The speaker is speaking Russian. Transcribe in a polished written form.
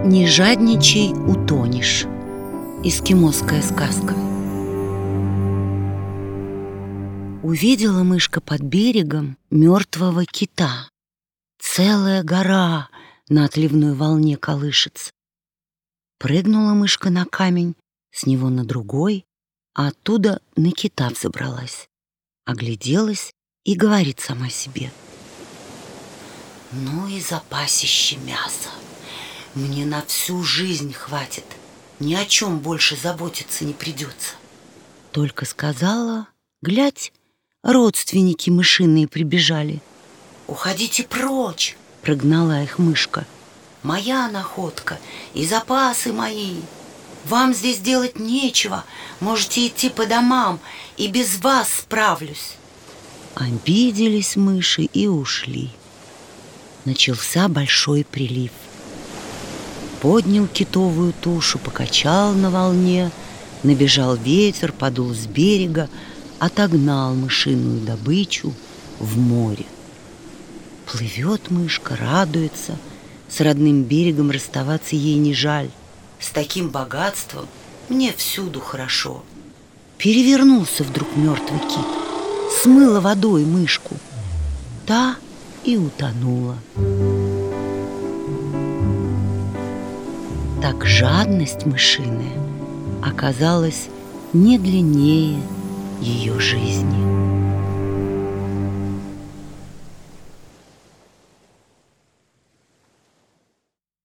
Не жадничай, утонешь. Эскимосская сказка. Увидела мышка под берегом мертвого кита. Целая гора на отливной волне колышется. Прыгнула мышка на камень, с него на другой, а оттуда на кита взобралась. Огляделась и говорит сама себе: «Ну и запасище мяса. Мне на всю жизнь хватит. Ни о чем больше заботиться не придется». Только сказала, глядь, родственники мышиные прибежали. «Уходите прочь!» — прогнала их мышка. «Моя находка и запасы мои. Вам здесь делать нечего. Можете идти по домам, и без вас справлюсь». Обиделись мыши и ушли. Начался большой прилив. Поднял китовую тушу, покачал на волне, набежал ветер, подул с берега, отогнал мышиную добычу в море. Плывет мышка, радуется, с родным берегом расставаться ей не жаль. С таким богатством мне всюду хорошо. Перевернулся вдруг мертвый кит, смыло водой мышку. Та и утонула. Так жадность мышиная оказалась не длиннее ее жизни.